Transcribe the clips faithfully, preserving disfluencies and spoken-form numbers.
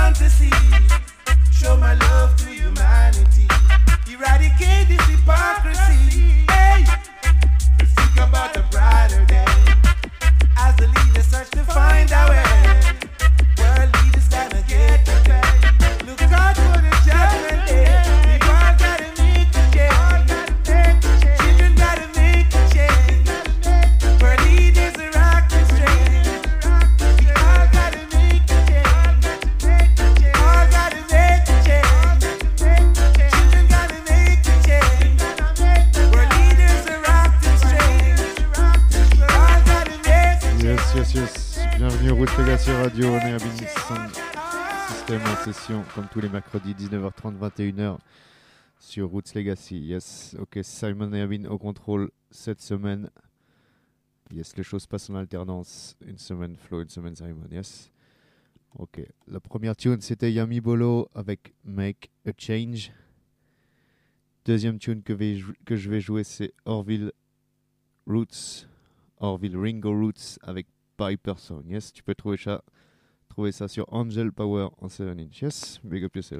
fantasy. Show my love to humanity. Eradicate this hypocrisy. Hey, let's think about a brighter day. As the leaders search to find our way. World leaders gotta get the pay. Look out for the judgment day. We all gotta make a change. Children gotta make a change. World leaders are rocking straight. We all gotta make a change. All gotta make a change. Children gotta make a change. World leaders are rocking straight. All gotta make a change. Yes, yes, yes. Bienvenue au Roots Legacy Radio. On est à Bin Sound System en session, comme tous les mercredis, dix-neuf heures trente, vingt et une heures sur Roots Legacy. Yes, ok, Simon et Abin au contrôle cette semaine. Yes, les choses passent en alternance. Une semaine Flo, une semaine Simon. Yes. Ok, la première tune c'était Yami Bolo avec Make a Change. Deuxième tune que, vais jou- que je vais jouer c'est Orville Roots. Orville Ringo Roots avec Piper Song. Yes, tu peux trouver ça, trouver ça sur Angel Power en sept inch. Yes, big up yourself.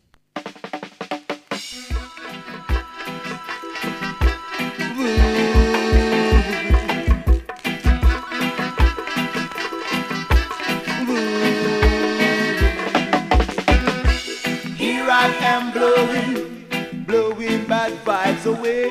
Here I am blowing, blowing bad vibes away.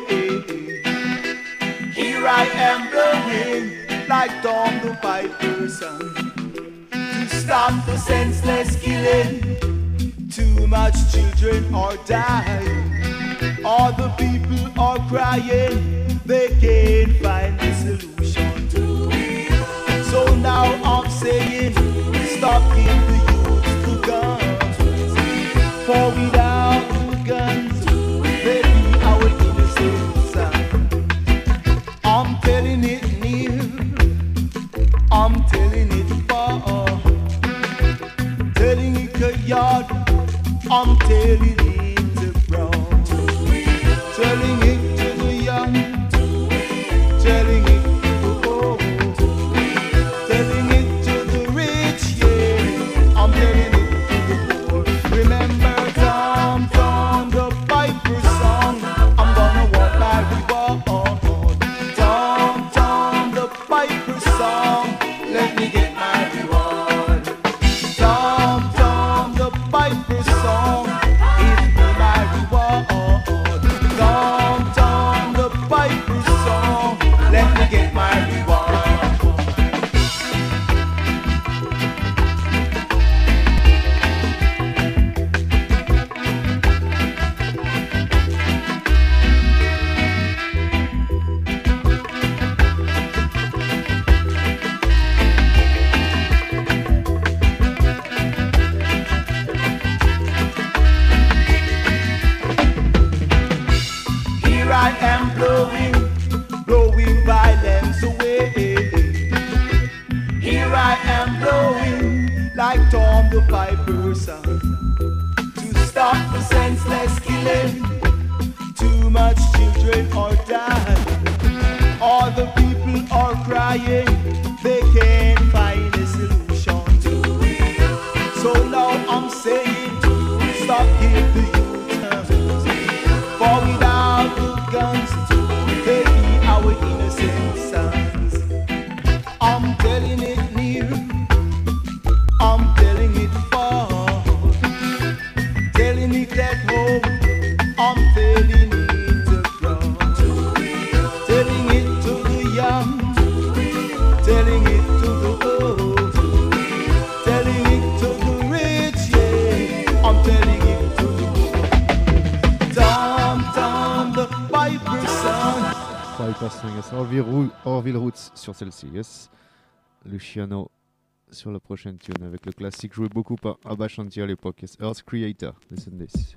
Here I am blowing like Tom the Piper son to stop the senseless killing. Too much children are dying. All the people are crying. They can't find the solution to it. So now I'm saying, stop giving the youth the guns. For without the guns, they be our innocent son. I'm telling it near, I'm telling it far, telling it a yard, I'm telling it abroad, telling it to the young, telling it to the old, telling it to the rich, yeah, I'm telling it to the poor. Remember Tom, Tom, the Piper song, I'm gonna walk like we walk on. Tom, Tom, the Piper song, let me get my reward. Tom, Tom, the Piper song, give me my reward. Tom, Tom, the Piper song, let me get my reward. Here I am blowing, blowing violence away. Here I am blowing like Tom the Piper son to stop the senseless killing. Too much children are dying. All the people are crying. They can't find a solution to it. So now I'm saying, stop giving the youth guns. For without the guns, they be our innocent sons. I'm telling it near, I'm telling it far, telling it at home, I'm telling it abroad, telling it to the young, telling it to the old, telling it to the rich, yeah, I'm telling it to the poor. Tom, Tom, the Piper son. Piper Song, yes. Orville, Roo- Orville Roots sur celle-ci, yes. Luciano sur la prochaine tune avec le classique joué beaucoup par Abba Shanti à l'époque, yes. Earth Creator, listen this.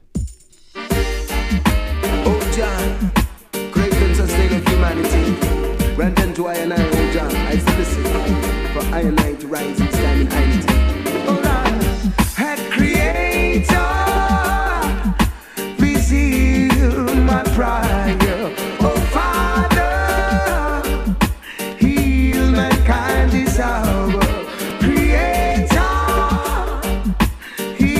Oh John, great prince and state of humanity. Grant unto I and I, oh John, I solicit for I and I to rise and stand in identity. Oh Lord, head creator, please heal my prayer. Oh Father, heal mankind this hour. Creator, heal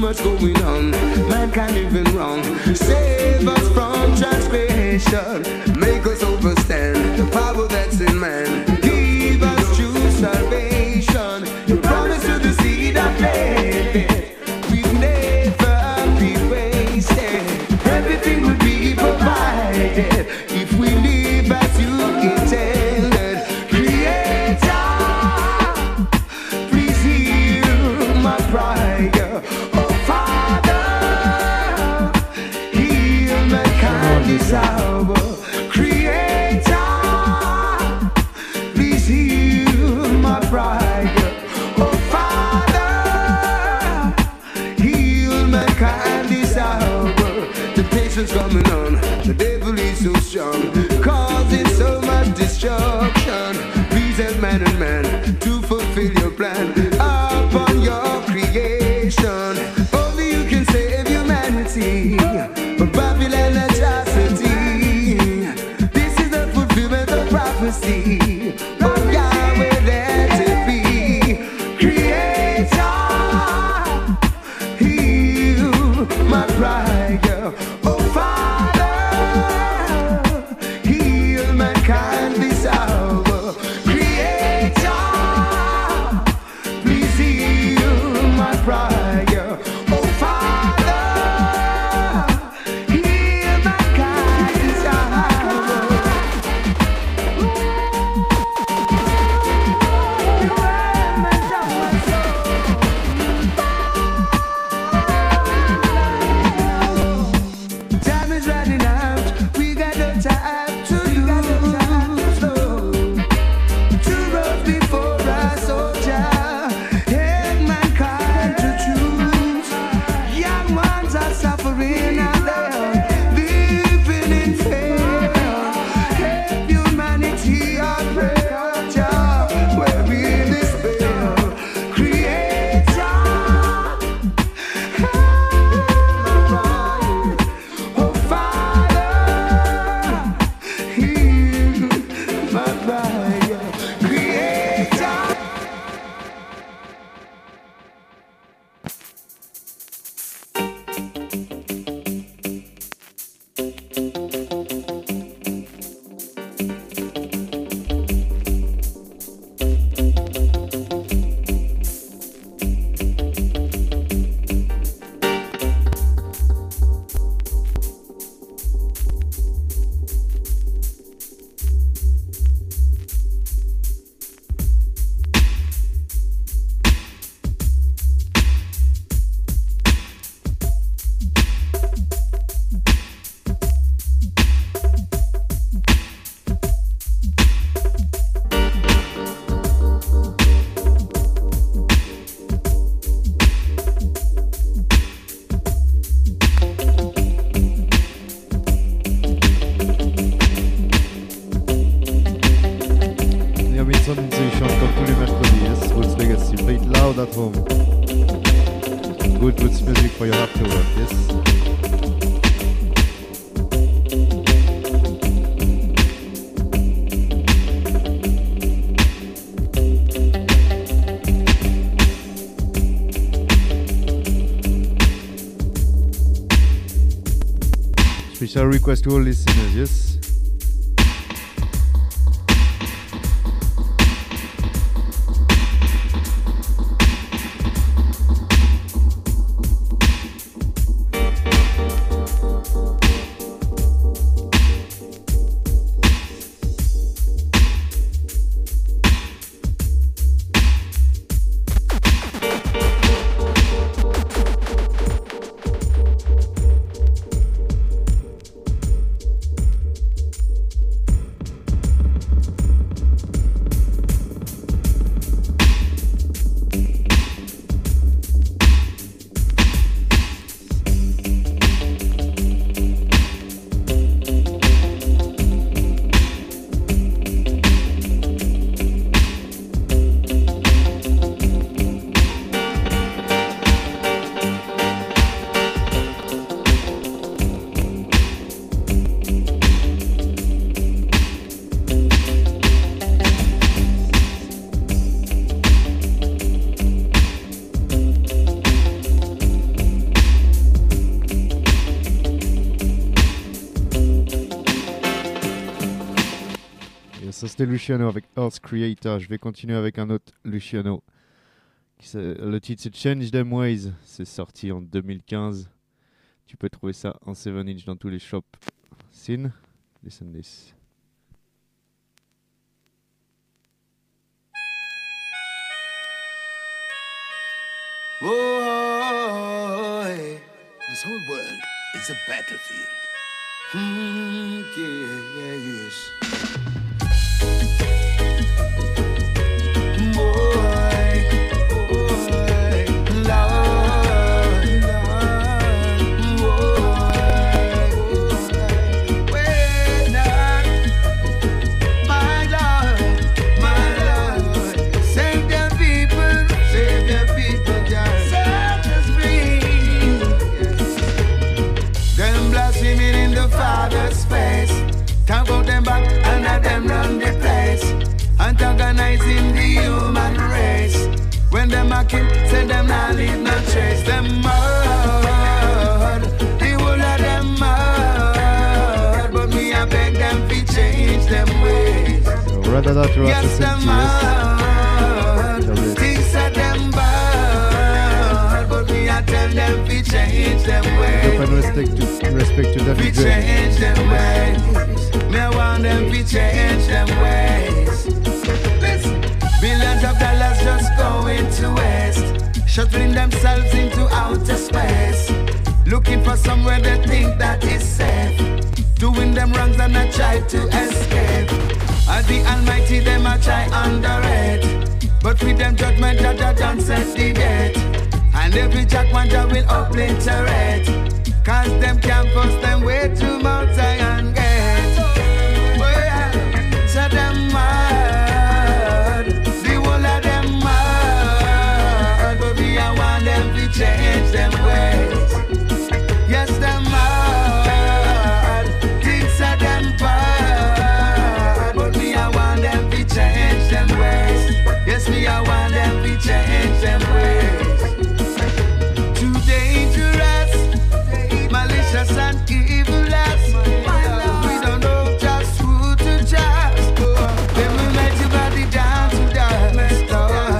much going on. Mankind living wrong. Save us from transgression. Make us overstand the power that's in man. Give us true salvation. You promise to the seed of faith. We'll never be wasted. Everything will be provided if we live as you intended. Creator, please hear my prayer. Oh Father, heal mankind this hour. Creator, please heal my prayer. Oh Father, heal mankind this hour. Temptation's coming on, the devil is so strong, causing so much destruction. Please help man and man to fulfill your plan upon your creation. Only you can save humanity from Babylon atrocity. This is the fulfillment of prophecy. Oh Yahweh, let it be. Creator, heal my prayer. Oh Father, heal mankind this hour. Creator, please heal my prayer. Oh Father, heal mankind this hour. Time is running out, we got no time to lose. Two roads before us, oh Jah, help mankind to choose. Young ones are suffering and they're living in fear. Help humanity, I pray, oh Jah, we're in despair. Creator, oh Father, heal my prayer. Creator. Robinson, c'est chante comme tous les mercredis. Yes, Roots Legacy. Play it loud at home. Good Roots music for your after work. Yes. Special request to all listeners. Yes. Ça c'était Luciano avec Earth Creator. Je vais continuer avec un autre Luciano. Le titre c'est Change Them Ways. C'est sorti en deux mille quinze. Tu peux trouver ça en sept inch dans tous les shops. Sin, listen this. Boy, this whole world is a battlefield. Hmm, yeah, yes. Boy, boy, Lord, Lord, boy, boy. When I, my Lord, my Lord, save the people, save the people, God, set us free. Them blaspheming in the Father's face. Talk about them back and let them run the place. Antagonizing the human race. When them a kill, say them not leave no trace. Them mad, the whole of them mad. But me I beg them to change them ways. Yes, them mad, things are them bad. But me I tell them to change them ways. Respect to, respect to We change them ways. Me I want them to change them ways. Listen, billions of dollars just going to waste, shuttling themselves into outer space, looking for somewhere they think that is safe, doing them wrongs and I try to escape. As the Almighty them I try underrate, but with them judgment that I done set the date, and every jackman that will obliterate, cause them campus them way to Mount Zion Gate. Oh yeah, so them mad, the whole of them mad, but me I want them to change them ways. Yes, them mad, things are them bad, but me I want them to change them ways. Yes, me I want them to change them ways. Too dangerous, malicious and evilous. We don't know just who to trust. Then we let your body down to dust.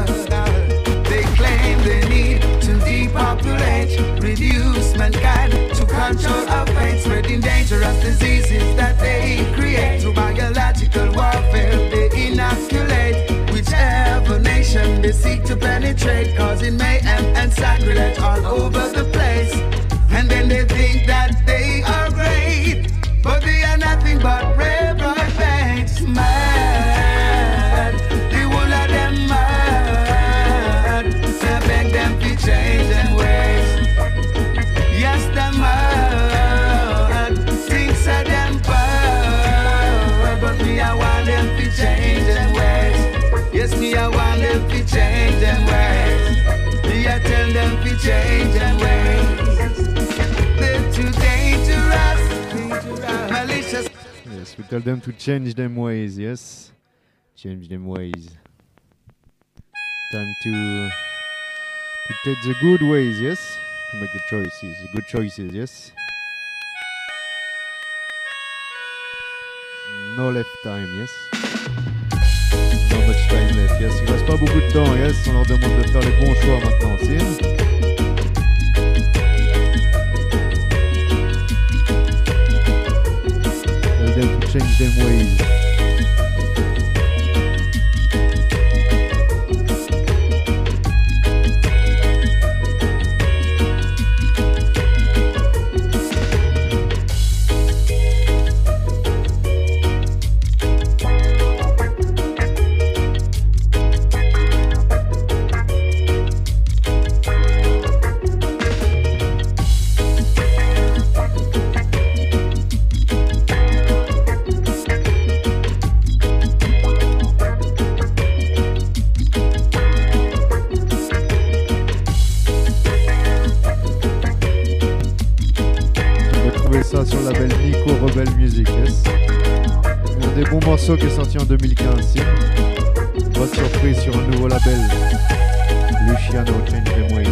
They claim they need to depopulate, reduce mankind to control our fate, spreading dangerous diseases that they create. Through biological warfare they inoculate whichever nation they seek to penetrate, causing mayhem and sacrilege all over the place. And then they think that they are great, but they are nothing but reprobates. Mad, the whole of them mad. I beg them to change them ways. Yes, them mad, things are them bad, but me I want them to change them ways. Yes, me I want them to change them ways. Me I tell them to change them ways. They're too dangerous, malicious. Yes, we tell them to change them ways, yes. Change them ways. Time to to take the good ways, yes. To make the choices, the good choices, yes. No left time, yes. Not much time left, yes. Il reste pas beaucoup de temps, yes. On leur demande de faire les bons choix maintenant, c'est. Tell them to change them ways. Sur le label Nico Rebel Music, yes. Un des bons morceaux qui est sorti en deux mille quinze. Bonne surprise sur un nouveau label, Luciano, Change Them Ways.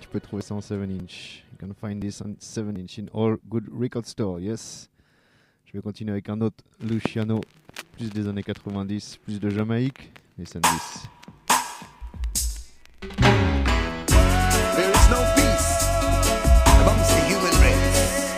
peux trouver ça en sept inch. You can find this on seven inch in all good record store, yes. Je vais continuer avec un autre Luciano, plus des années quatre-vingt-dix, plus de Jamaïque, listen this. There is no peace amongst the human race.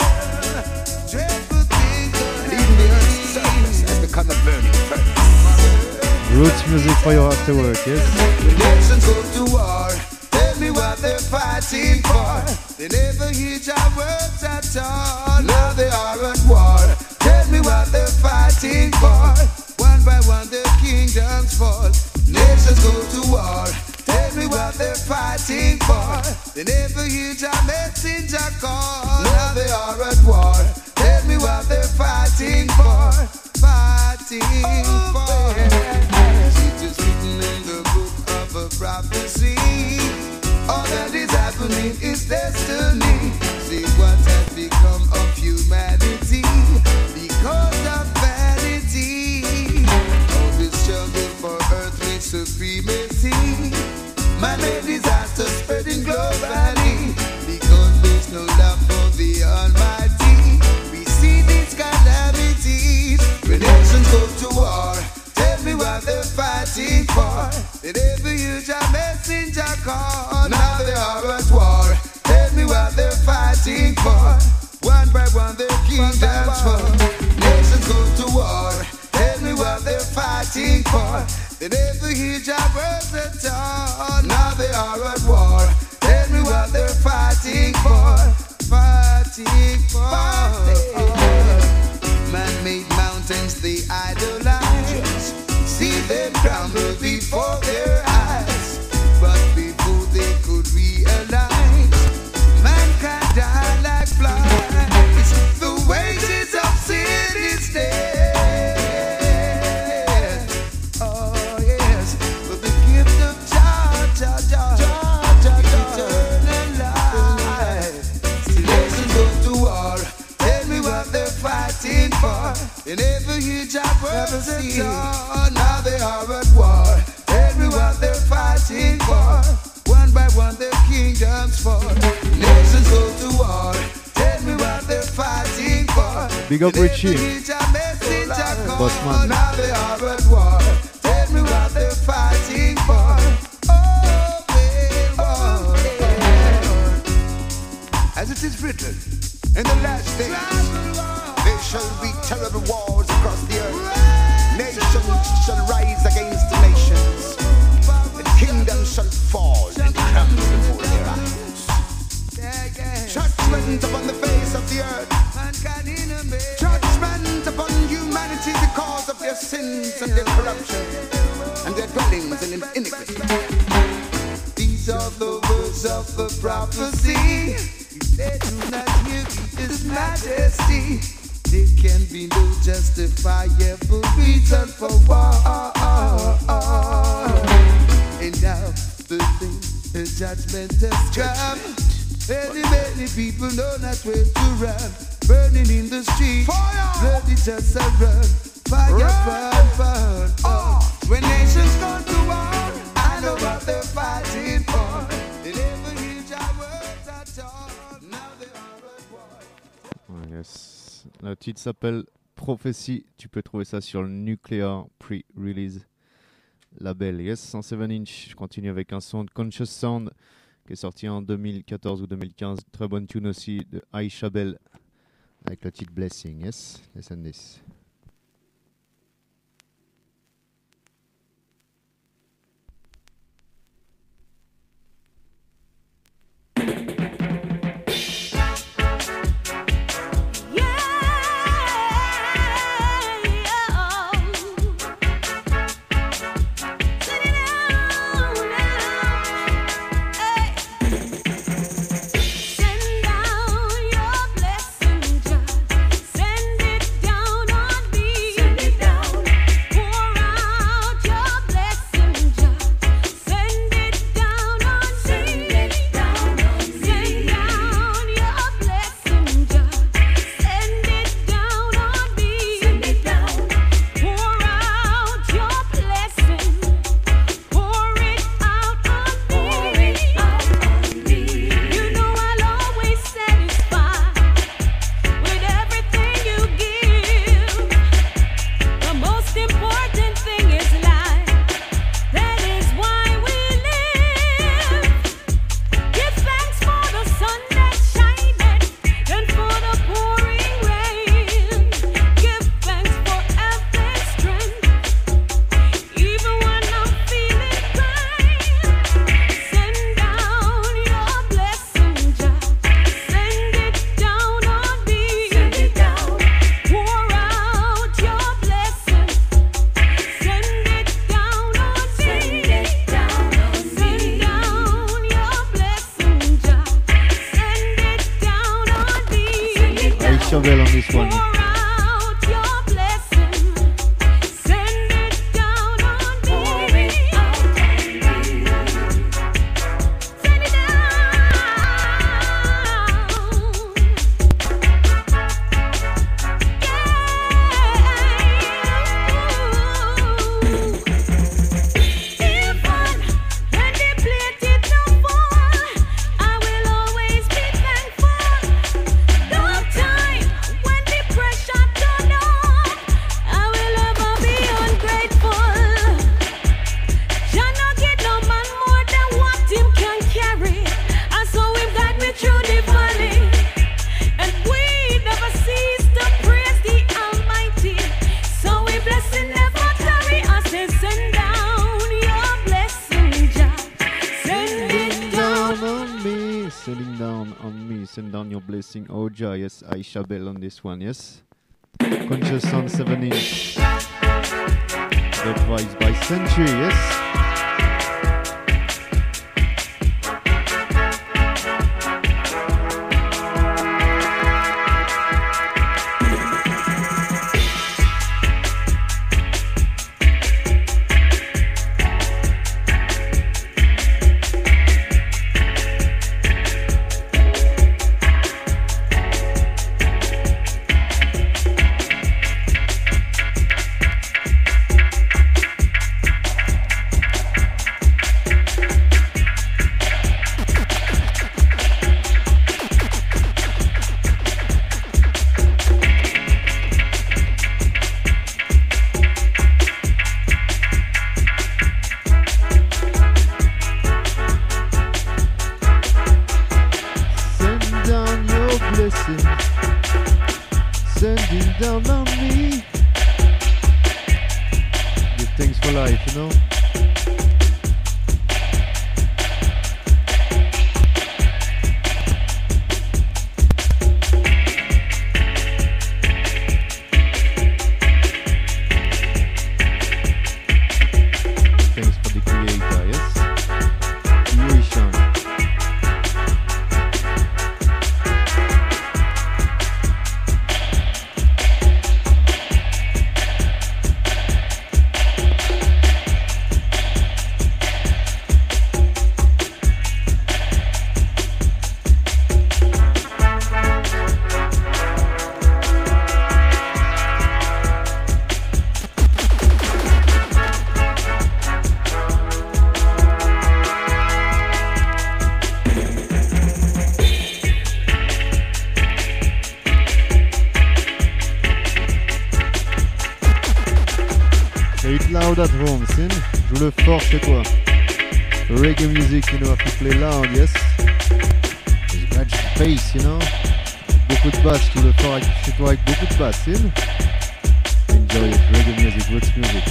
And even the earth's surface has become a burning furnace. Roots music for your after work, yes? When nations go to war, tell me what they're fighting for. They never hear our words at all. Now they are at war. Tell me what they're fighting for. One by one their kingdoms fall. Nations go to war. Tell me what they're fighting for. They never hear our messenger call. Now they are at war. Tell me what they're fighting for. Fighting for. It is written in the book of a prophecy. All that is happening is destiny. See what has become of humanity because of vanity. All this struggle for earthly supremacy. Man-made disaster spreading globally because there's no love for the Almighty. We see these calamities when nations go to war. Tell me what they're fighting for. They never use a messenger call. Now they are at war. Tell me what they're fighting for. One by one their kingdoms fall. Nations go to war. Tell me what they're fighting for. They never hear your words at all. Now they are at war. Tell me what they're fighting for. Fighting for. Man-made mountains they idolize. See them crumble before their eyes. But before they could realize, man can die like flies. The wages of sin is death. Oh yes, but the gift of Jah, Jah, Jah, Jah, Jah, eternal life. Still nations go to war. Tell me what they're fighting for. They never hear Jah words at all. Now they are at war. Tell me what they're fighting for. One by one their kingdoms fall. Nations go to war. Tell me what they're fighting for. Big up Richie. Bossman. Now they are at war. Tell me what they're fighting for. Oh, well, oh, as it is written, in the last days there shall be terrible wars across the earth. Nations shall rise against the nations. The kingdoms shall fall and crumble before their eyes. Judgment upon the face of the earth. Judgment upon humanity because of their sins and their corruption and their dwellings in iniquity. These are the words of the prophecy. If they do not hear His majesty, there can be no justifiable reason for war. And now the thing, the judgment has come. Many, many people know not where to run. Burning in the street, blood is just a run. Fire, burn, burn. Oh, when nations go to war, I know what they're fighting for. They never hear our words at all. Now they are at war. Yes. Le titre s'appelle Prophecy. Tu peux trouver ça sur le Nuclear Pre-Release label. Yes, en sept inch. Je continue avec un son de Conscious Sound qui est sorti en deux mille quatorze ou deux mille quinze. Très bonne tune aussi de Aisha Bell avec le titre Blessing. Yes, listen this. Send down your blessing, Jah. Send it down on Chauvel on this one. Oja, yes, Aisha Bell on this one, yes. Conscious on seven inch. The vibes by Century, yes. At home, sin. Joue le fort chez toi. Reggae music, you know, have to play loud, yes. There's much bass, you know. Beaucoup de basse, joue le fort chez toi avec beaucoup de basse, sin. Enjoy it, reggae music, roots music.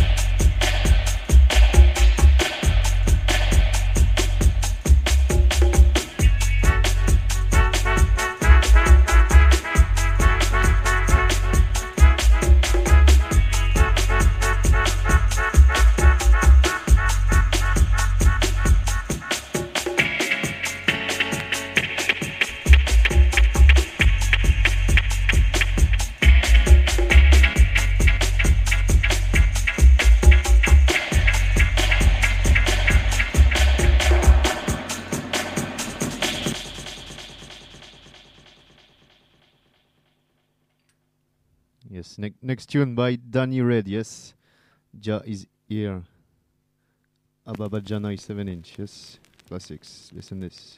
Ne- next tune by Danny Red, yes. Ja is here. Ababa Jana is seven inch, yes. Classics. Listen this.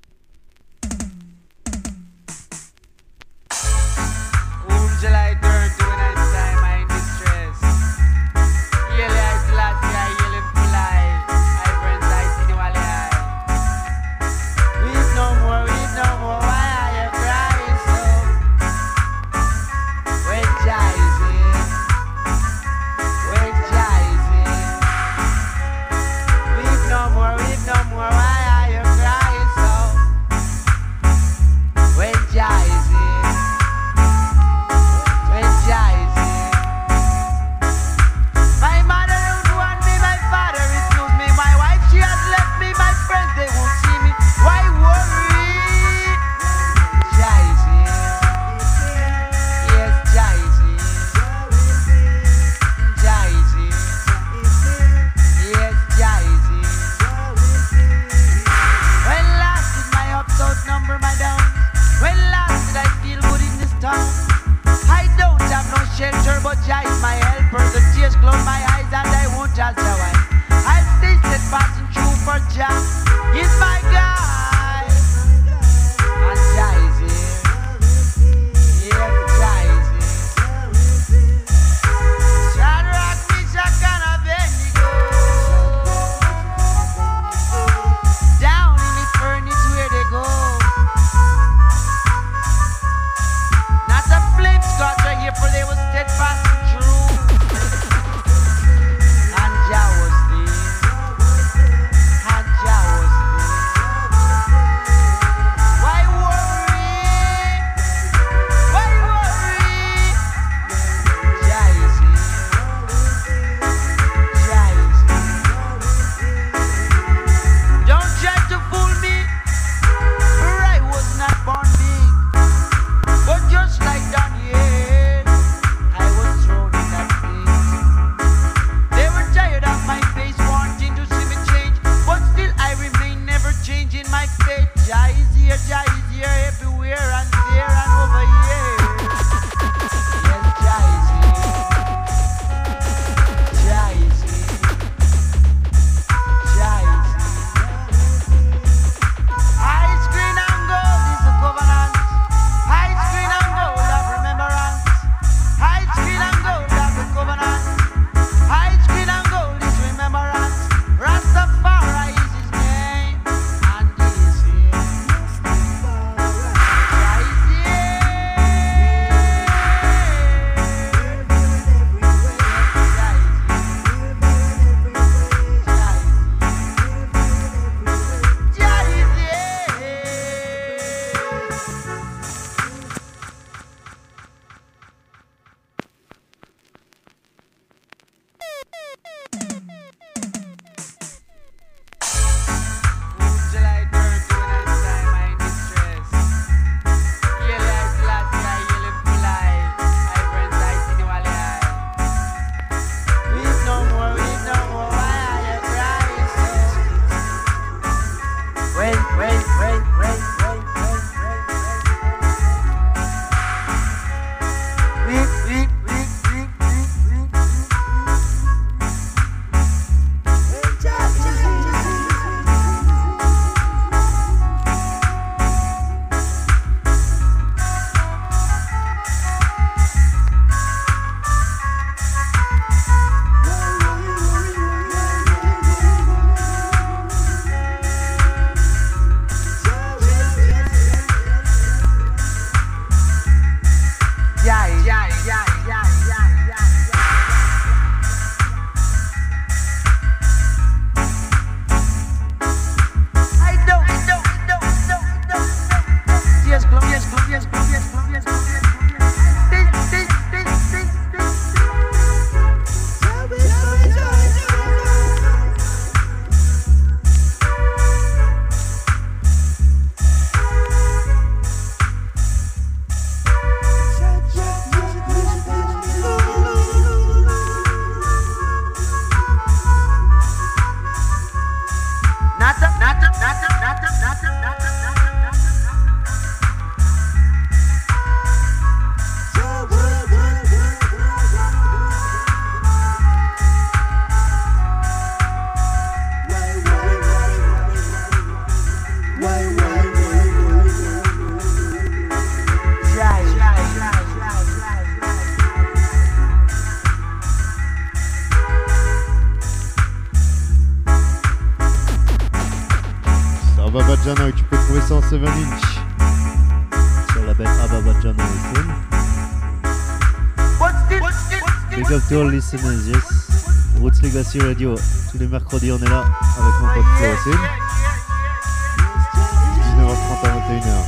Whom shall I turn to when I time I in distress? Yearly I slash I yearly for life. My friends I see you all I. Weep no more, weep no more. Why are you crying so? When Jah is in, when Jah is in. Weep no more, weep no more. Why are you crying so? Ababajanoy, tu peux trouver ça en sept inch. Sur le label Ababajanoy. Big up to all listeners, yes. Roots Legacy Radio, tous les mercredis on est là avec mon pote Flo Hassin. dix-neuf heures trente à vingt et une heures.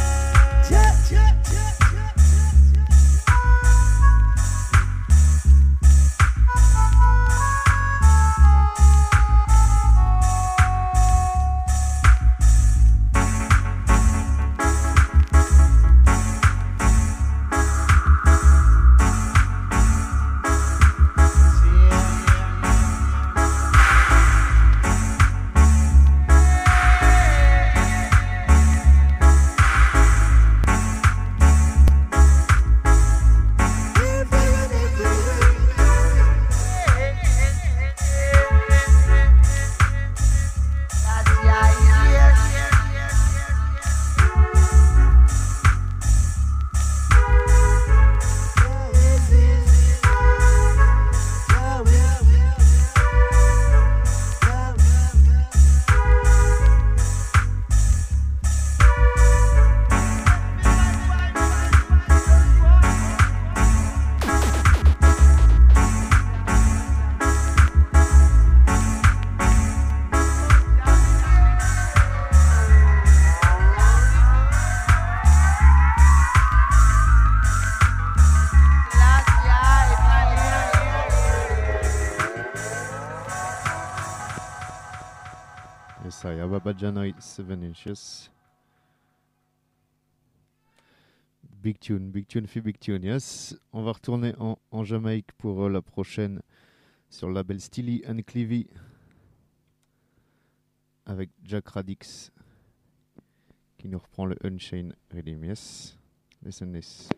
Ababajanoy, seven inches. Big tune, big tune, fait big tune, yes. On va retourner en, en Jamaïque pour euh, la prochaine sur le label Steely and Clevie avec Jack Radix qui nous reprend le Unchained Rhythm, yes. Listen this.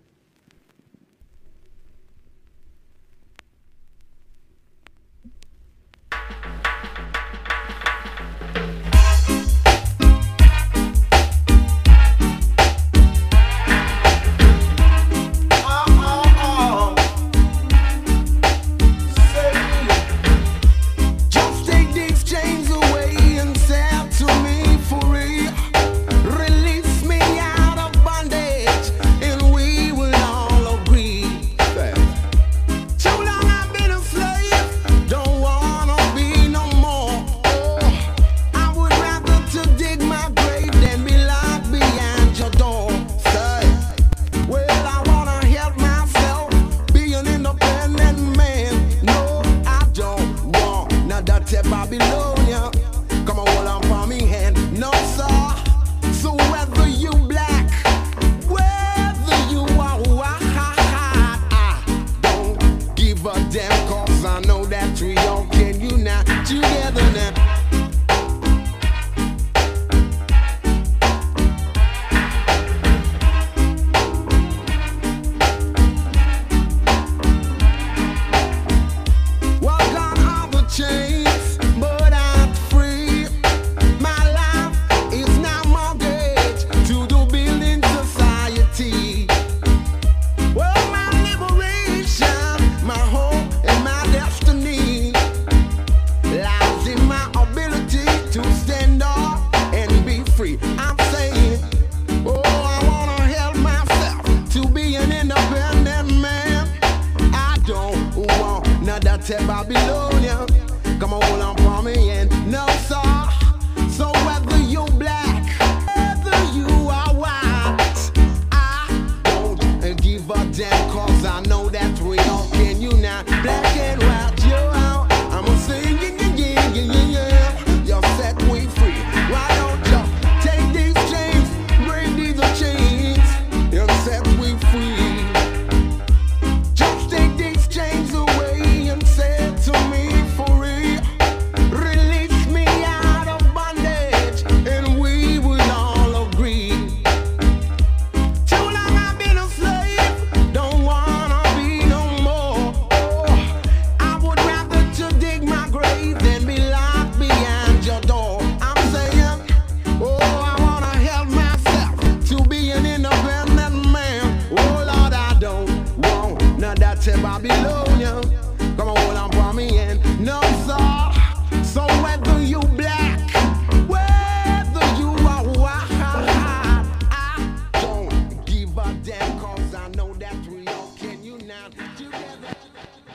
So whether you black, whether you are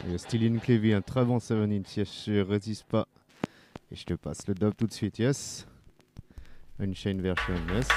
Il y a Stylian Clevy, un très bon sept inch, yes, je résiste pas. Et je te passe le dub tout de suite, yes. Unchained version, yes.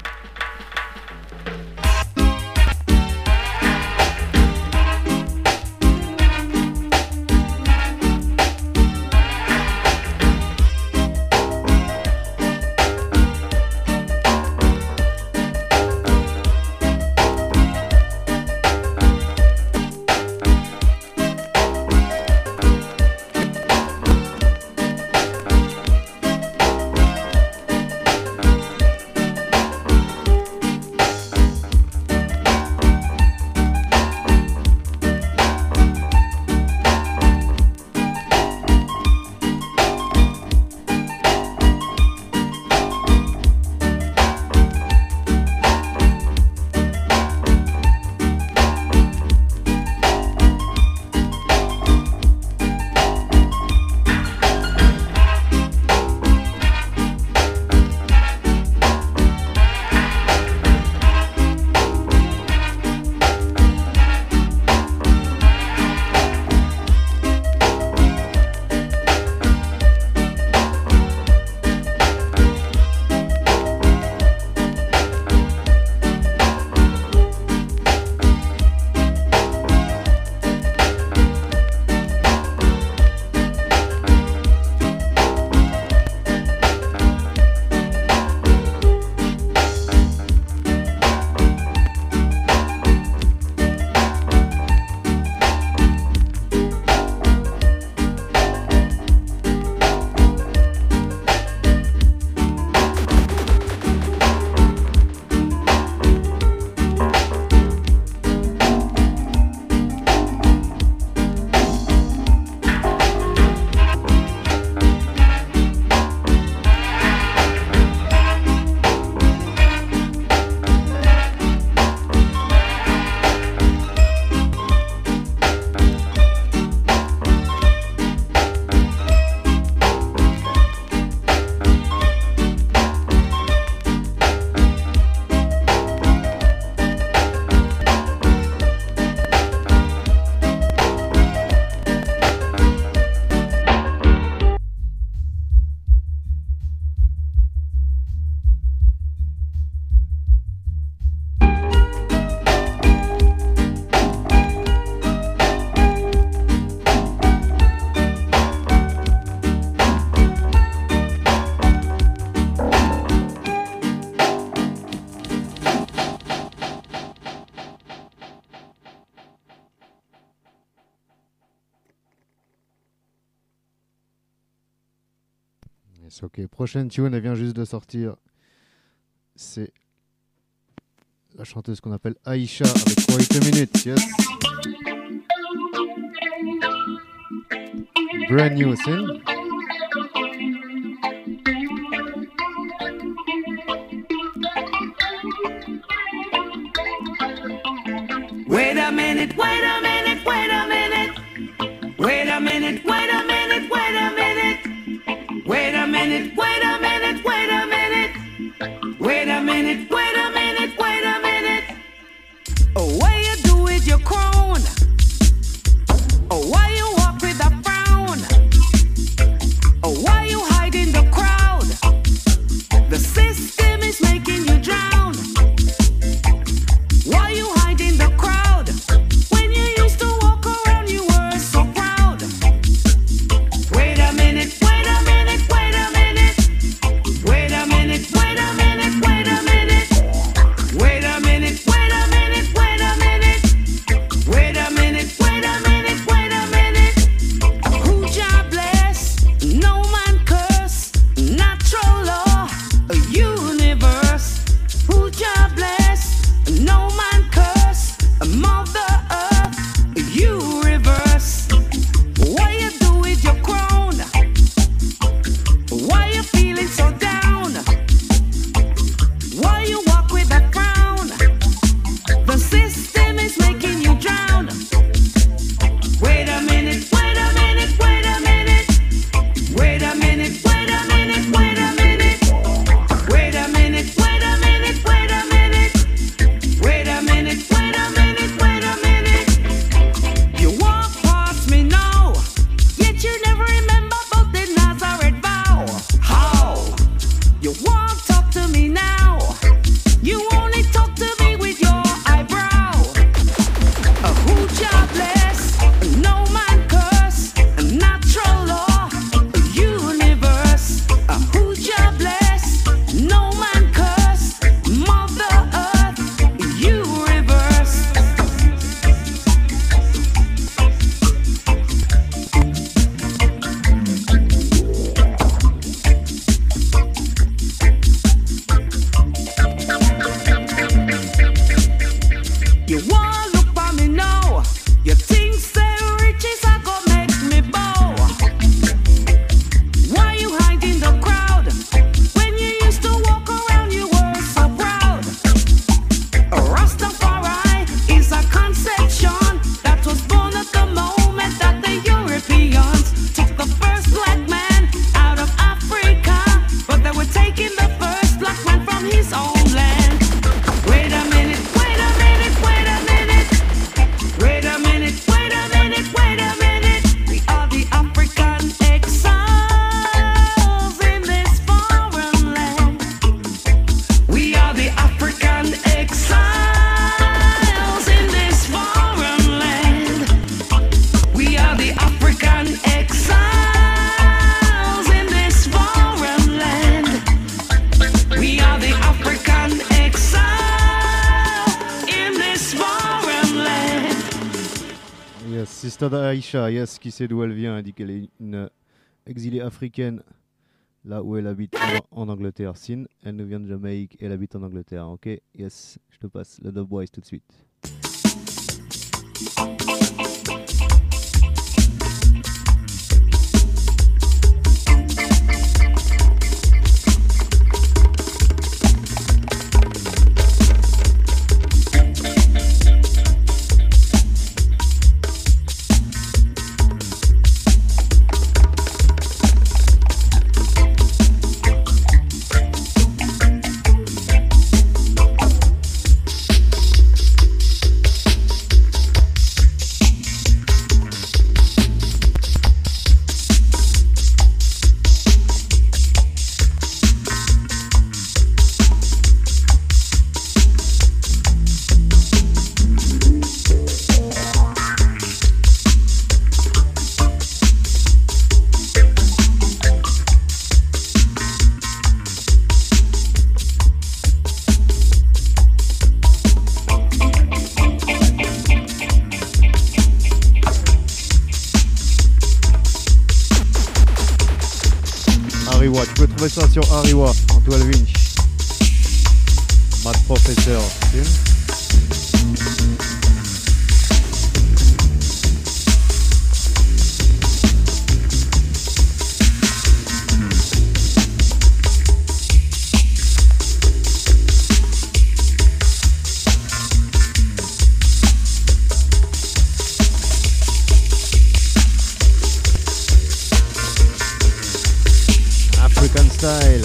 Yes, ok, prochaine tune, elle vient juste de sortir. C'est la chanteuse qu'on appelle Aïcha avec Wait a Minute, yes. Brand new thing. Wait a minute, wait a minute, wait a minute. Wait a minute, wait a minute, wait a minute. Wait a minute, wait a minute, wait a minute. Wait a minute, wait a minute, wait a minute. Oh, what you do with your crown? Oh, why you walk with a frown? Oh, why you hide in the crowd? The system is making you drown. Why you hide in the crowd when you used to walk around? Yes, Sister Aïcha, yes, qui sait d'où elle vient, elle dit qu'elle est une exilée africaine, là où elle habite en, en Angleterre. Sin, elle nous vient de Jamaïque et elle habite en Angleterre, ok? Yes, je te passe le Dub Boys tout de suite. Tu peux trouver ça sur Ariwa en douze inch. Mad Professor. African style.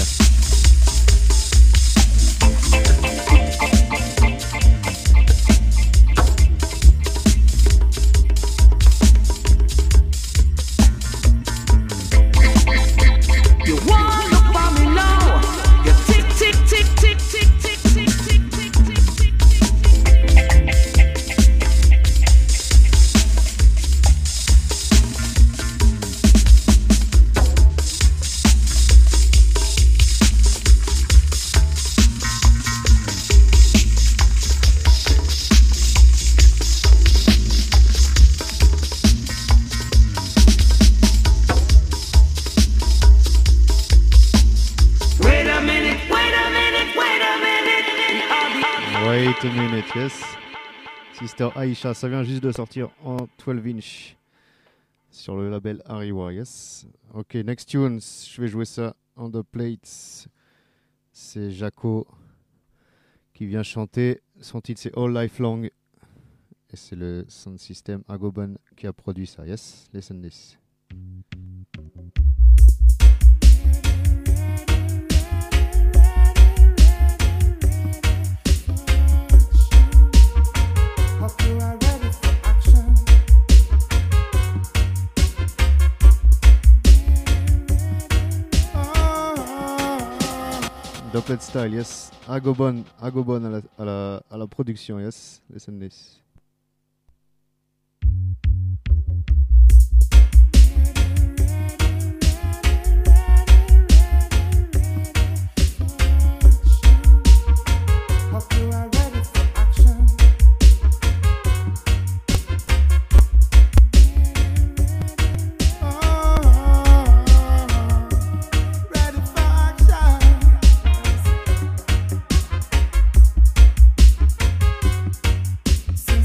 You want to for me now? You tick tick tick tick tick tick tick tick tick tick tick. Wait a minute, yes. Sister Aïcha, ça vient juste de sortir en douze inch sur le label Ariwa, yes. Ok, next tune, je vais jouer ça on the plates. C'est Jaco qui vient chanter. Son titre c'est All Life Long. Et c'est le sound system Agobon qui a produit ça, yes. Listen this. Dopplet style, yes. Agobon, Agobon à la, à la, à la production, yes. Listen this. Since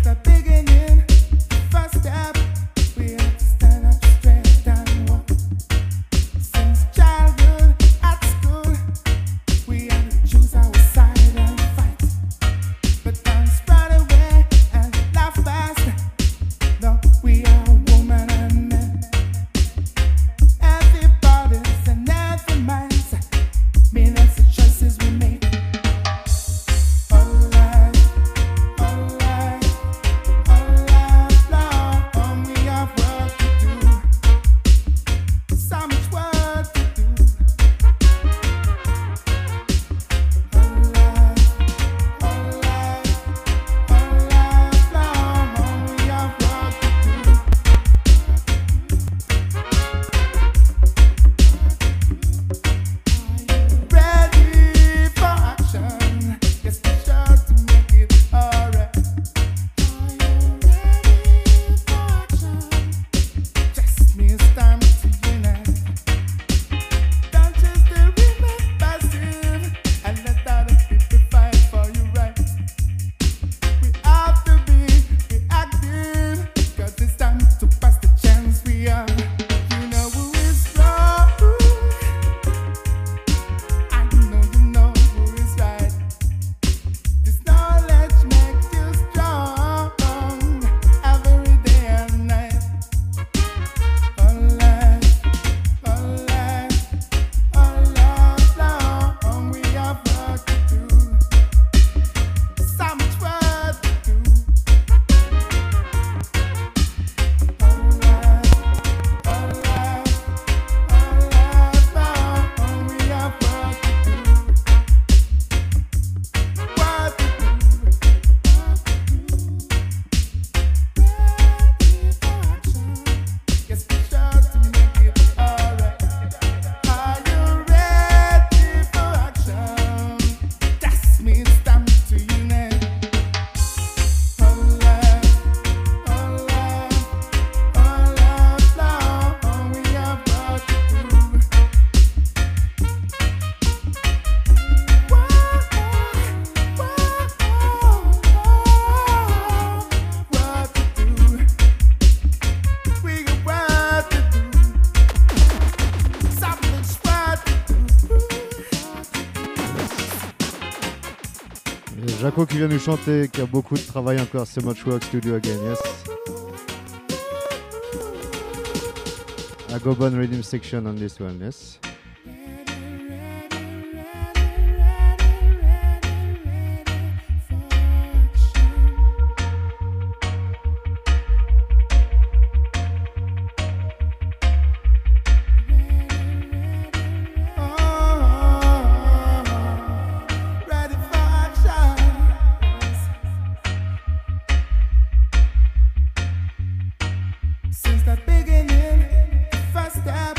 Jaco qui vient nous chanter, qui a beaucoup de travail encore, So Much Work Studio Again, yes. Agobon Rhythm Section on this one, yes. Since the beginning, the first step.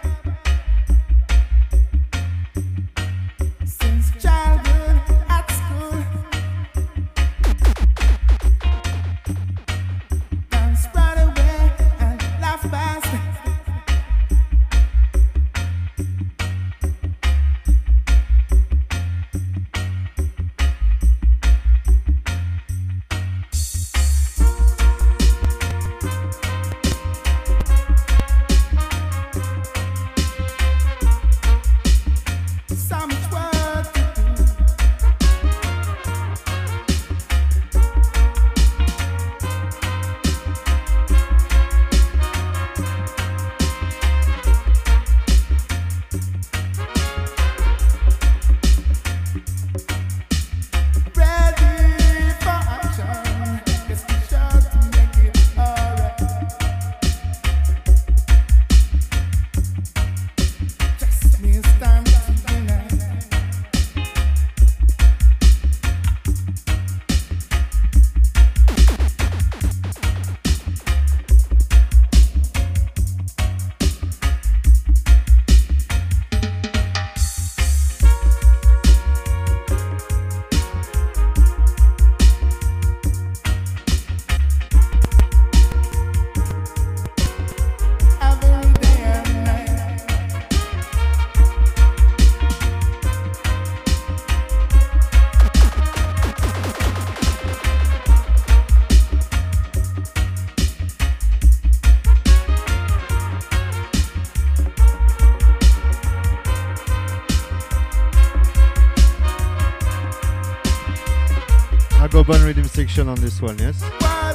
Urban Rhythm Section on this one, yes?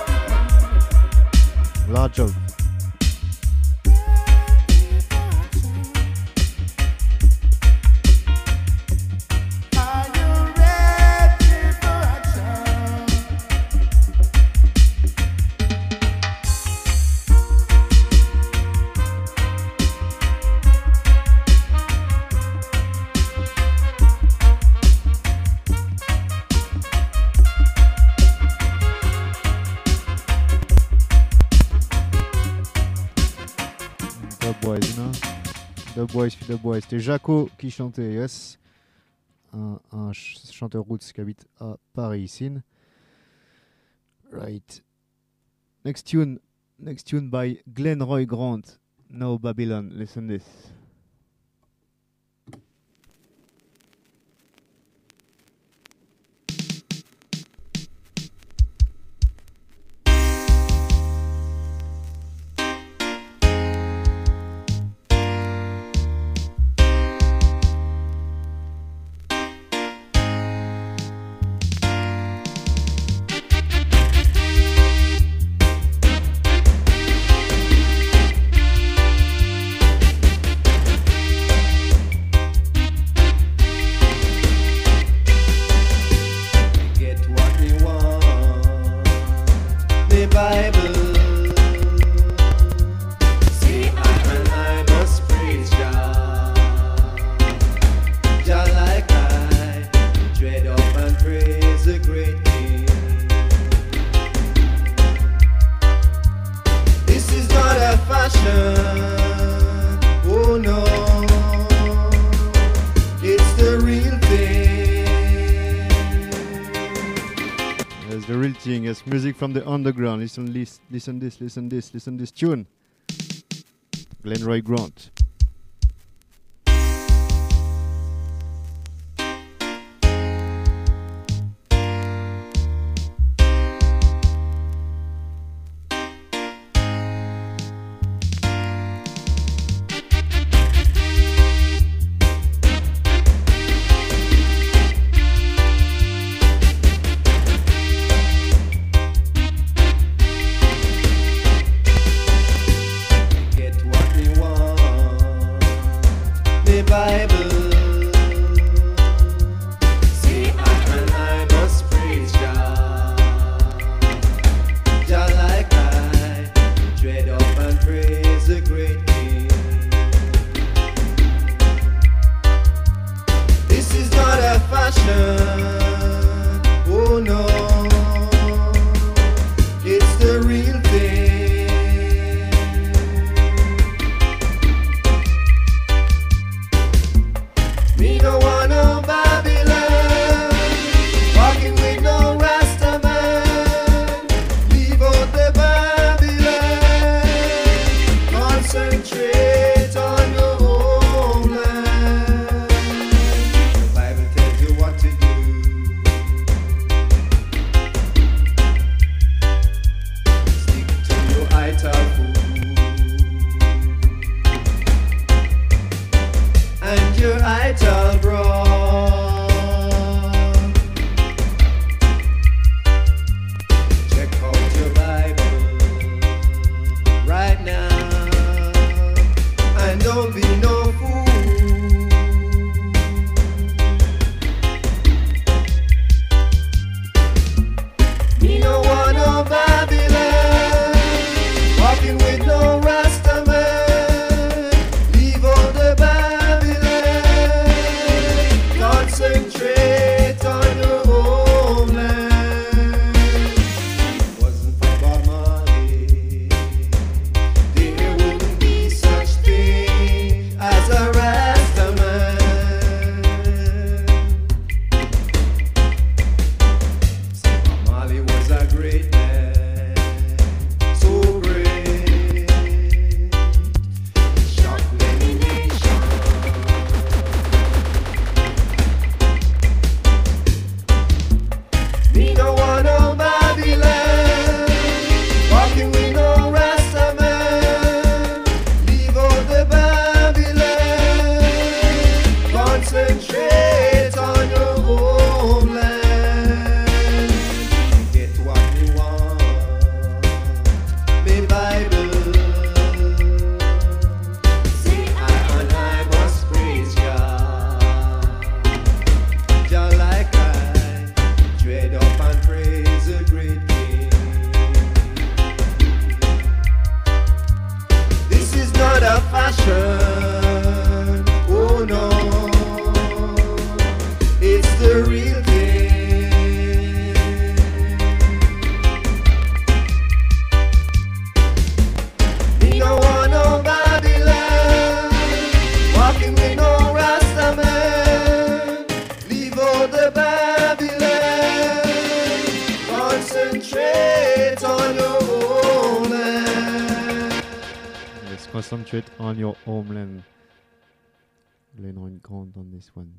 Large job. Boys, The Boys. C'était Jaco qui chantait, yes. Un, un ch- chanteur roots qui habite à Paris ici. Right. Next tune, next tune by Glenn Roy Grant. No Babylon. Listen this. Music from the underground. Listen, listen, listen this, listen this, listen this tune. Glenn Roy Grant. concentrate on your homeland. Glenn Grant on this one.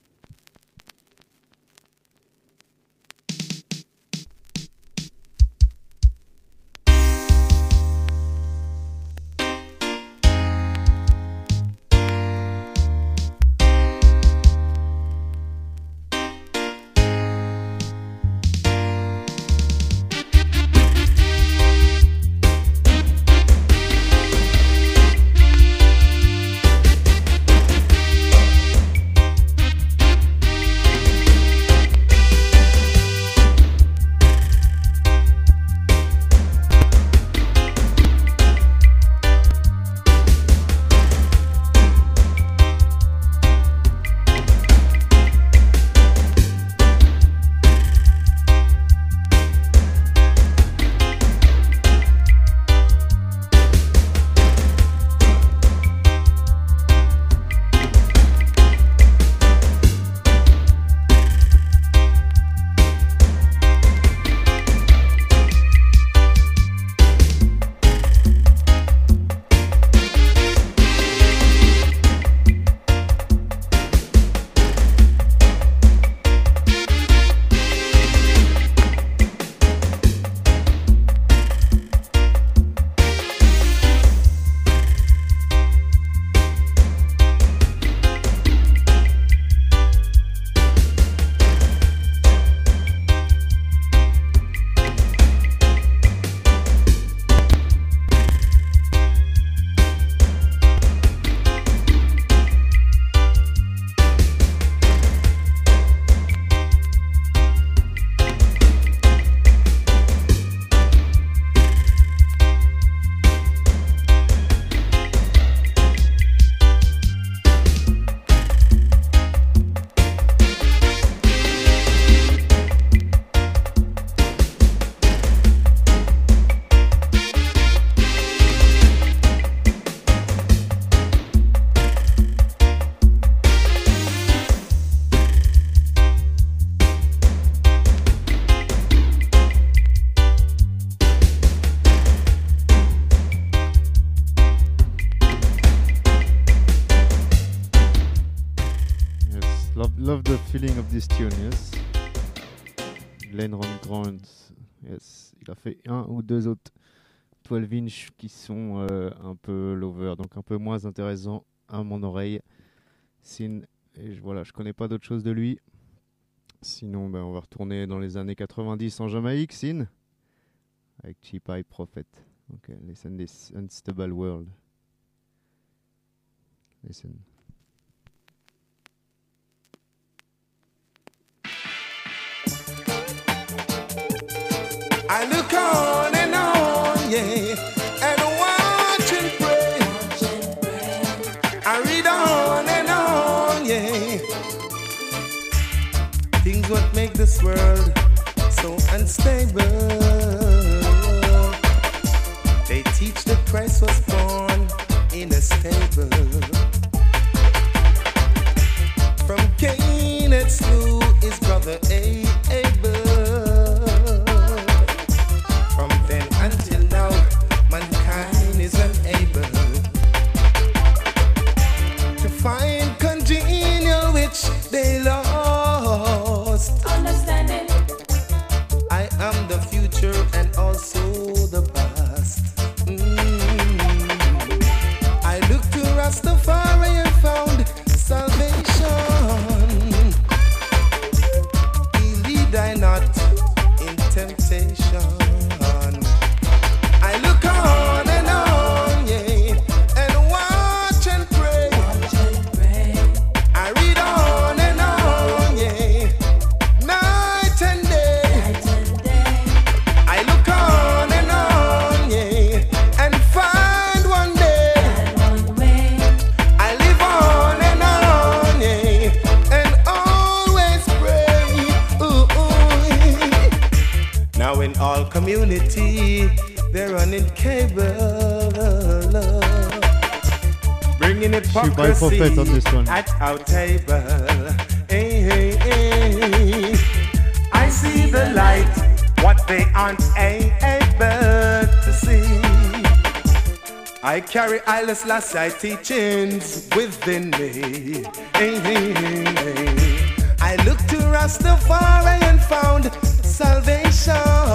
Love the feeling of this tune, yes. Glenn Grant, yes. Il a fait un ou deux autres twelve inch qui sont euh, un peu lover, donc un peu moins intéressants à mon oreille. Sin, et je, voilà, je connais pas d'autre chose de lui. Sinon, ben, on va retourner dans les années quatre-vingt-dix en Jamaïque, Sin, avec Cheap Eye Prophet. Ok, listen this Unstable World. Listen. I look on and on, yeah, and watch and pray. I read on and on, yeah. Things what make this world so unstable. They teach that Christ was born in a stable. From Cain it slew his brother Abel. Until now, mankind is unable to find congenial which they lost. Understanding, I am the future and also the past. Mm. I looked to Rastafari and found salvation. He lead I not in temptation. On and on, yeah, and watch and pray. Watch and pray. I read on and on, yeah, night and day. Night and day. I look on and on, yeah, and find one day. Find one way. I live on and on, yeah, and always pray. Ooh, ooh. Now in all community, they're running cable, bringing hypocrisy at our table. Hey, hey, hey. I see the light, what they aren't able to see. I carry Haile Selassie teachings within me. Hey, hey, hey, hey. I looked to Rastafari and found salvation.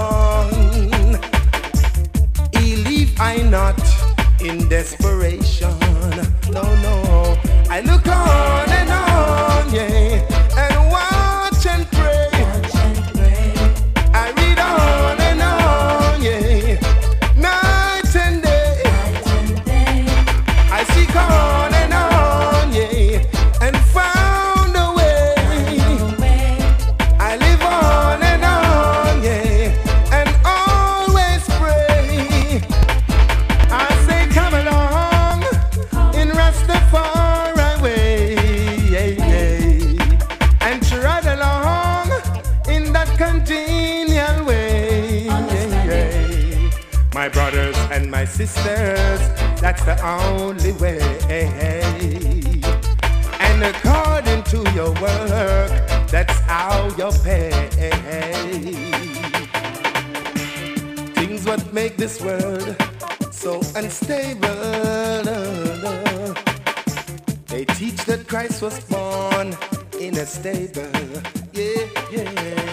He leave I not in desperation. No, no. I look on and on, yeah, and watch and pray. Watch and pray. I read on and on, yeah, night and day. Night and day. I seek on and on, yeah, and found a way. Found a way. I live on and on, yeah, and always pray. I say, come along in Rastafari way, yeah, yeah, and trot along in that congenial way, yeah, yeah. My brothers and my sisters, that's the only way. And according to your work, that's how you pay. Things what make this world so unstable. They teach that Christ was born in a stable. Yeah, yeah, yeah.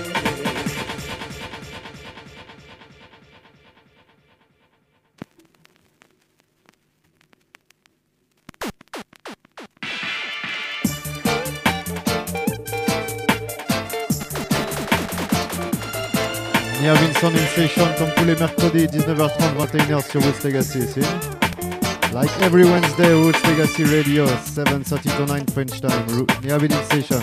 Nia Vincent in session comme tous les mercredis dix-neuf heures trente vingt et une heures sur Roots Legacy ici. Like every Wednesday, Roots Legacy Radio, seven thirty to nine French time. Ru- Nia Vin in session.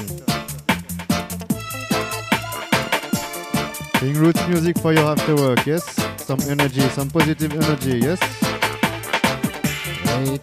Playing roots music for your after work, yes? Some energy, some positive energy, yes? Right.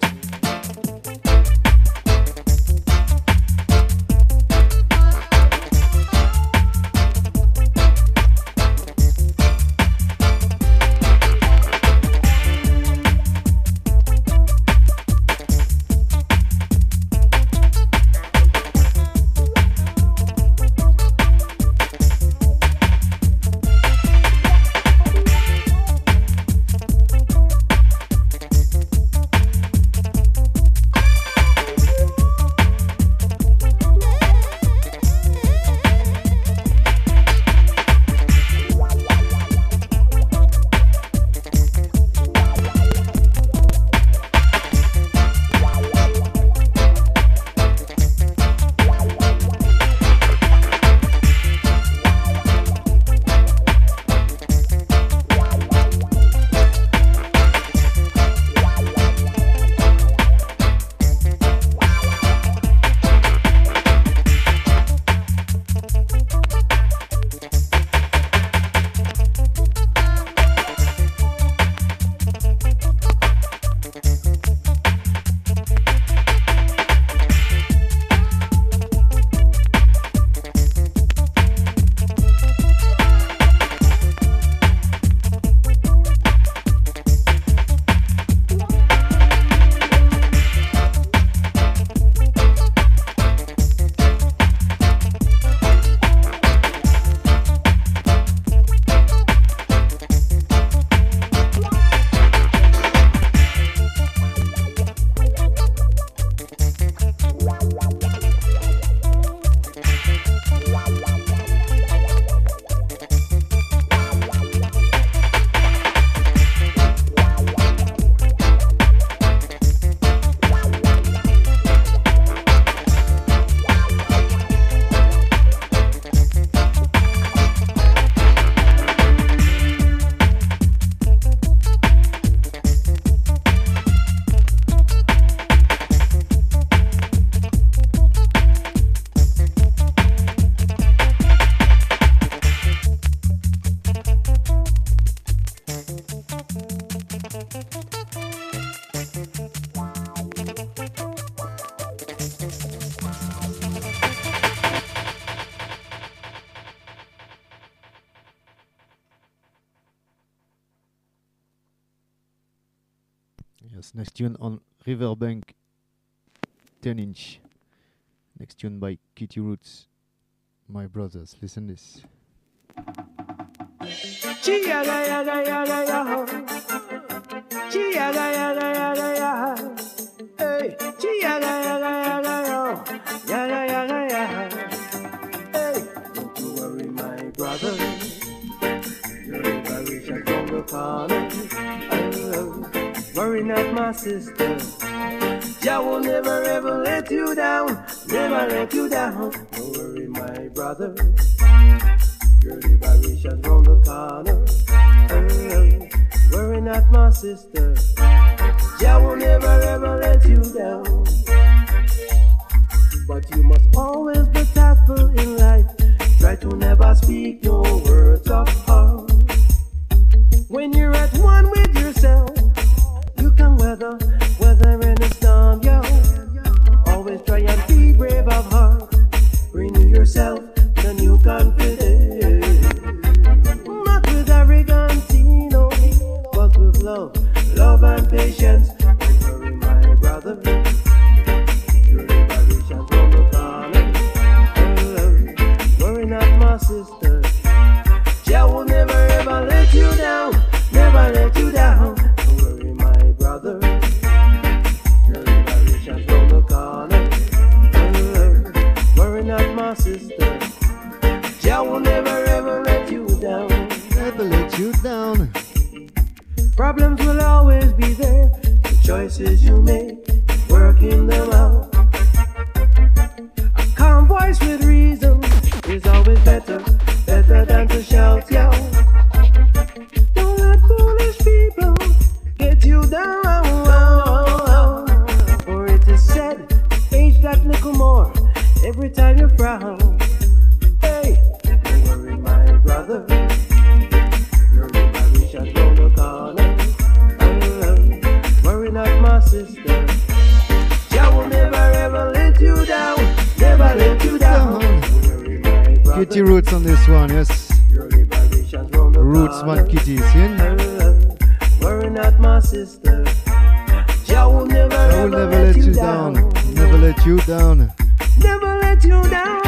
Yes, next tune on Riverbank, ten inch. Next tune by Kitty Roots, My Brothers. Listen this. Chia da ya da ya da ya ho. Chia da ya da ya da Worry not, my sister. Jah will never ever let you down, never let you down. Don't worry, my brother. Your liberation's round the corner. Oh, worry not, my sister. Jah will never ever let you down. But you must always be tactful in life. Try to never speak no words of harm. When you're at one with yourself, you can weather, weather any storm, yo. Always try and be brave of heart. Renew yourself with a new confidence. Not with arrogance, no, but with love, love and patience. Don't worry, my brother. Your liberation's on the corner. Oh, worry not, my sister. Jah will never ever let you down, never let you down. Don't worry, my brother. Your liberation's on the corner. Oh, worry not, my sister. Jah will never ever let you down, never let you down. Problems will always be there. The choices you make, working them out. A calm voice with reason is always better, better than to shout, yo. Don't let foolish people get you down. For it is said, age that little more every time you frown. Hey, don't worry, my brother. Your liberation's round the corner. Oh, worry not, my sister. Jah will never ever let you down, never let you down. Kitty Roots on this one, yes. Roots man Kitty, see? Worry not, my sister. Jah will never, I will never let you down. down. Never let you down. Never let you down.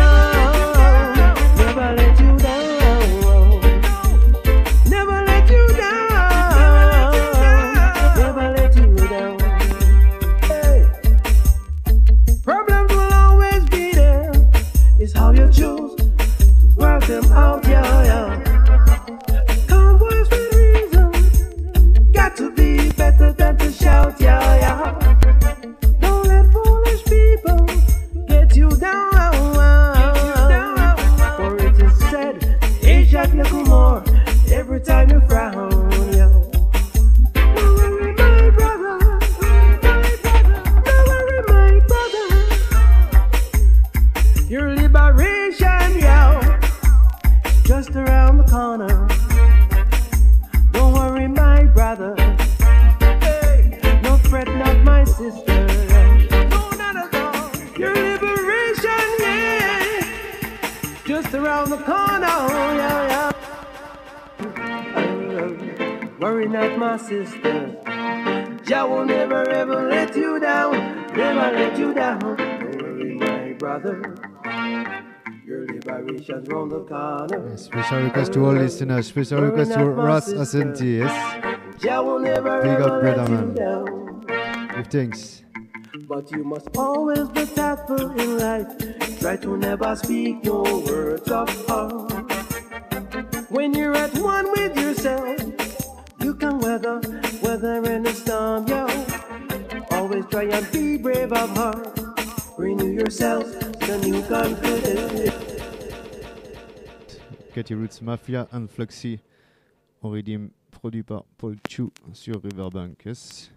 Never let you down. Never let you down. Never let you down. Hey. Problems will always be there. It's how you choose to work them out, yeah, yeah. Calm voice with reason. Got to be better than to shout, yeah, yeah. Don't let foolish people get you down. For it is said, age that little more every time you frown, yo. Don't worry, my brother. Don't worry, my brother. Your liberation, yo, just around the corner. Don't worry, my brother. Hey, no fret, not my sister. No, not at all. Your liberation, yeah, just around the corner. Yeah, yeah. Uh, worry not, my sister. Jah will never ever let you down, never let you down. Don't worry, my brother. Your liberation's round the corner. Special request to all listeners. Special request to Ras Asenti, yes? Jah will never Big up, ever brother, let you man. down. Give thanks. But you must always be tactful in life. Try to never speak no words of harm. When you're at one with yourself, you can weather, weather any storm, yo. Always try and be brave of heart. Renew yourself, the new confidence. Kitty Roots Mafia and Fluxy. On redeem produit par Paul Chu sur Riverbank, yes?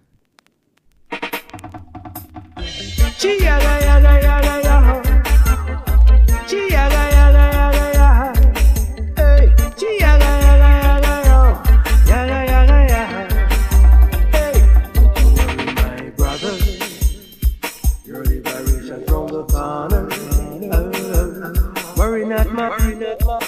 Worry not, my worry not, my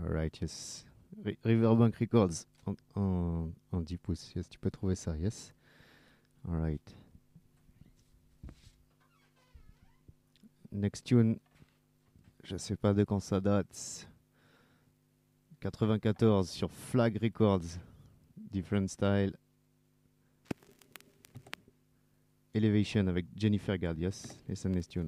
Alright, yes. Ri- Riverbank Records en, en, en dix pouces. Yes, tu peux trouver ça, yes. Alright. Next tune, je sais pas de quand ça date. quatre-vingt-quatorze sur Flag Records. Different Style. Elevation avec Jennifer Gad, yes. Listen this tune.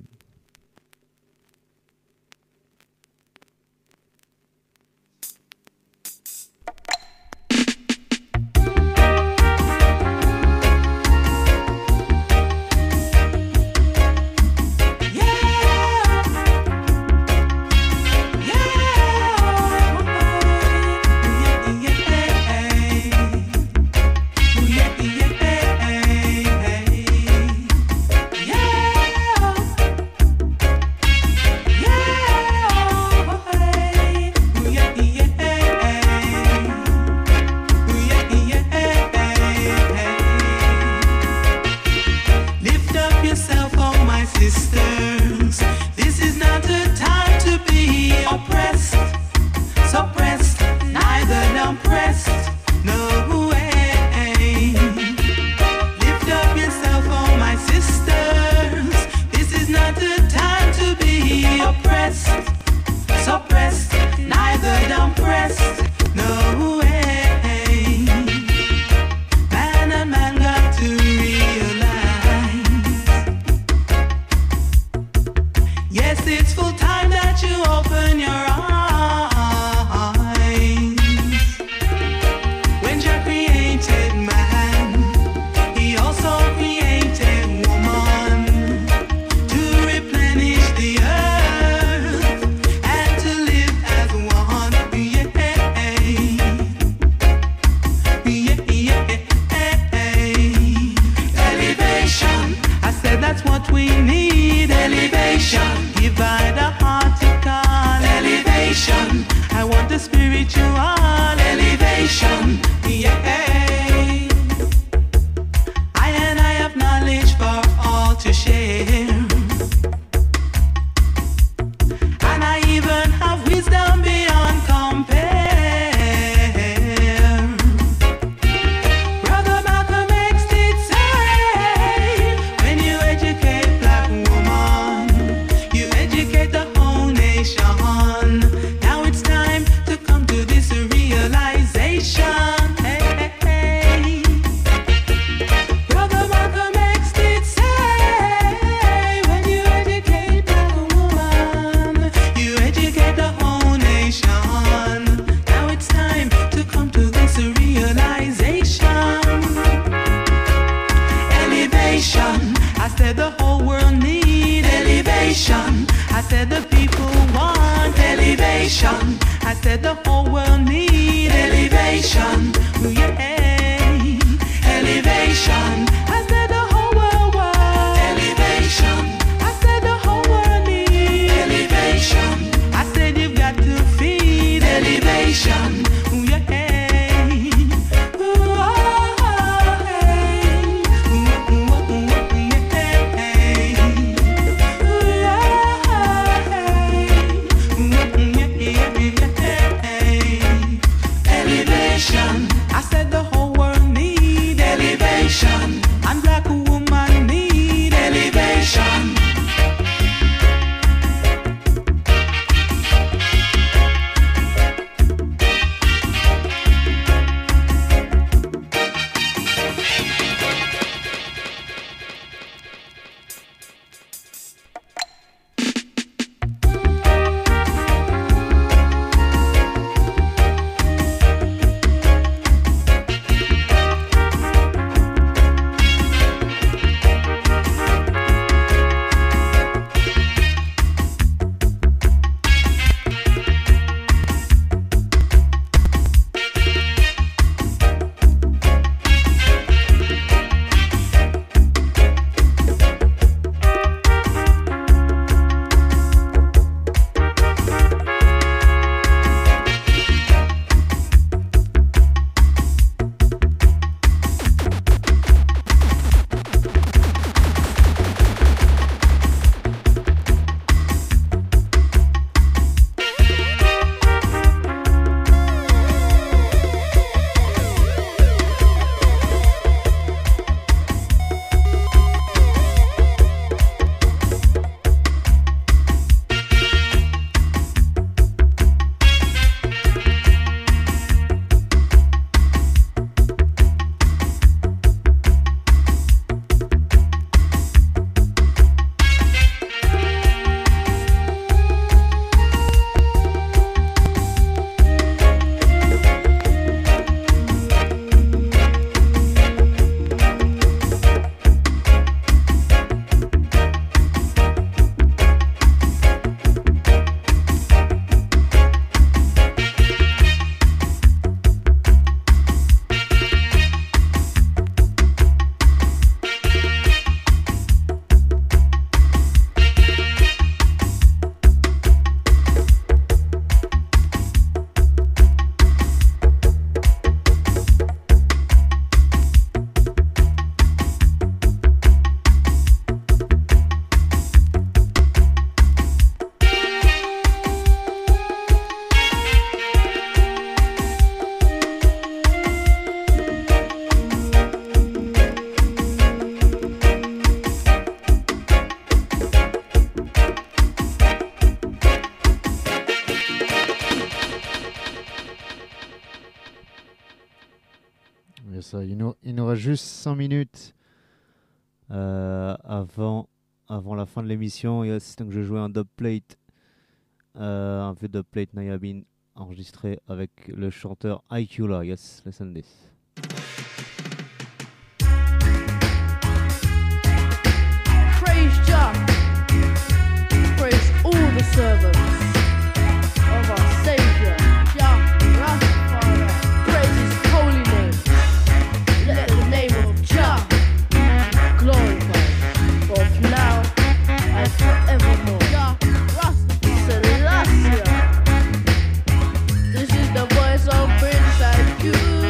I said the whole world need elevation. I ça. Il nous, il nous reste juste cinq minutes euh, avant, avant la fin de l'émission. Yes, donc je jouais un dubplate, euh, un vieux dubplate Nayabin enregistré avec le chanteur Aikula. Yes, listen this. Praise Jah, praise all the servants of our Savior, Jah Rastafari. Praise His holy name. Let the name of Jah glorified, both now and forevermore. Jah Rastafari. This is the voice of Prince Aikula.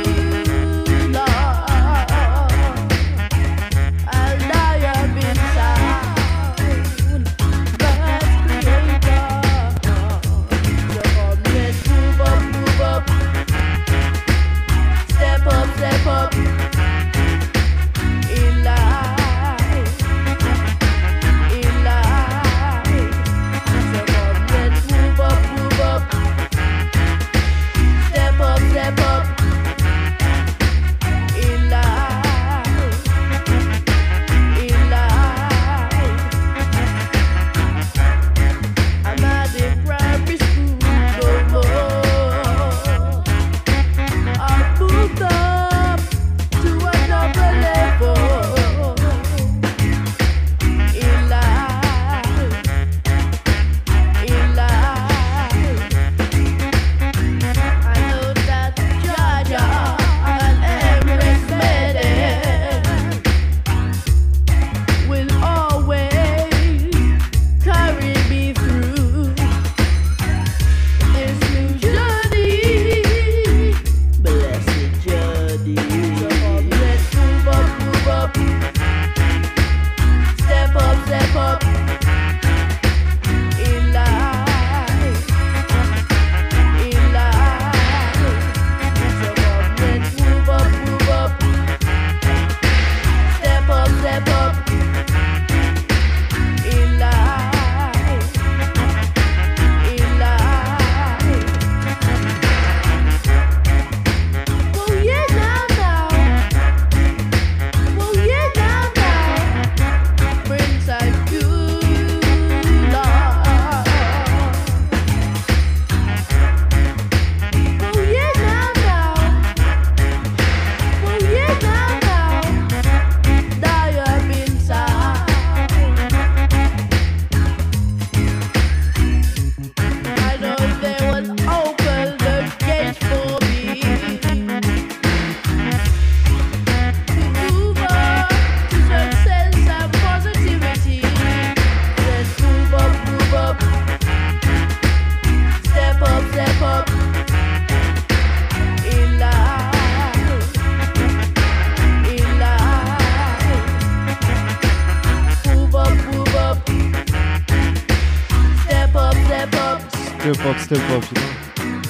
Step up, step up, you know.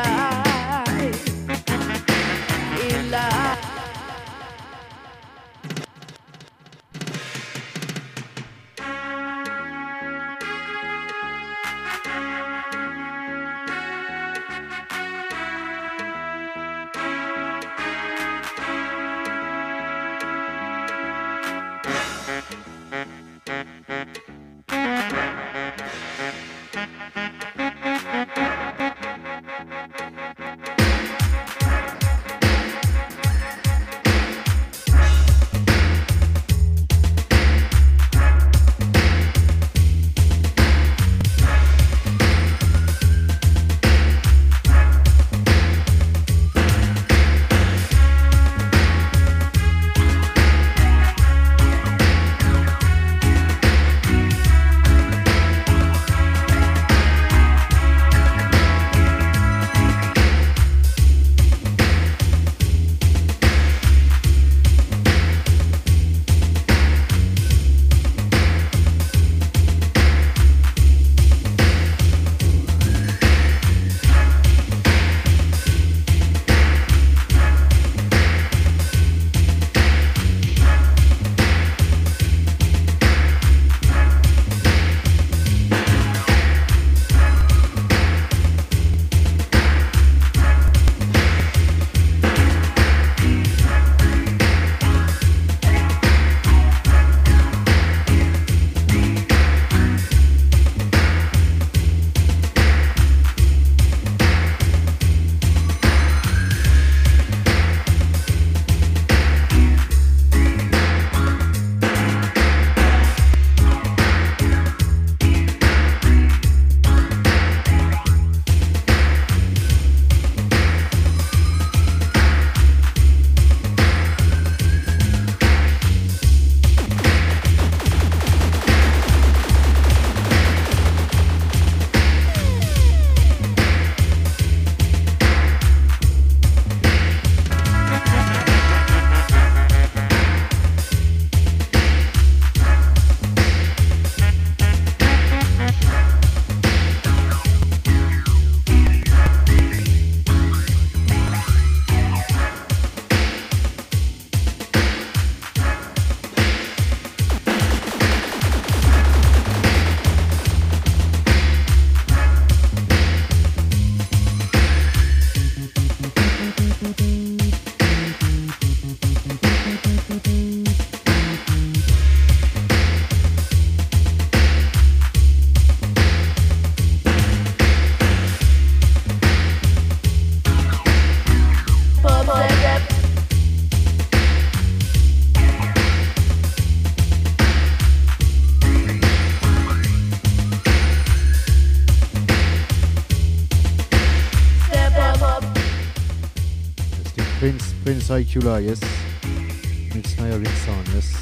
Eli, Eli. Prince, Prince Aikula, yes. Mix Naya Sound, yes.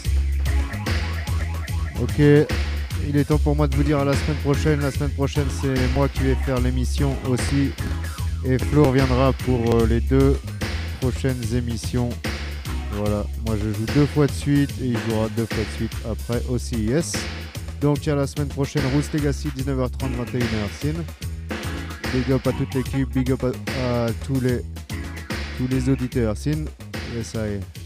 Ok, il est temps pour moi de vous dire à la semaine prochaine. La semaine prochaine, c'est moi qui vais faire l'émission aussi. Et Flo reviendra pour euh, les deux prochaines émissions. Voilà, moi je joue deux fois de suite et il jouera deux fois de suite après aussi, yes. Donc à la semaine prochaine, Roots Legacy, dix-neuf heures trente, vingt et une heures, Sin. Big up à toute l'équipe, big up à, à tous les tous les auditeurs, Sin. Yes, I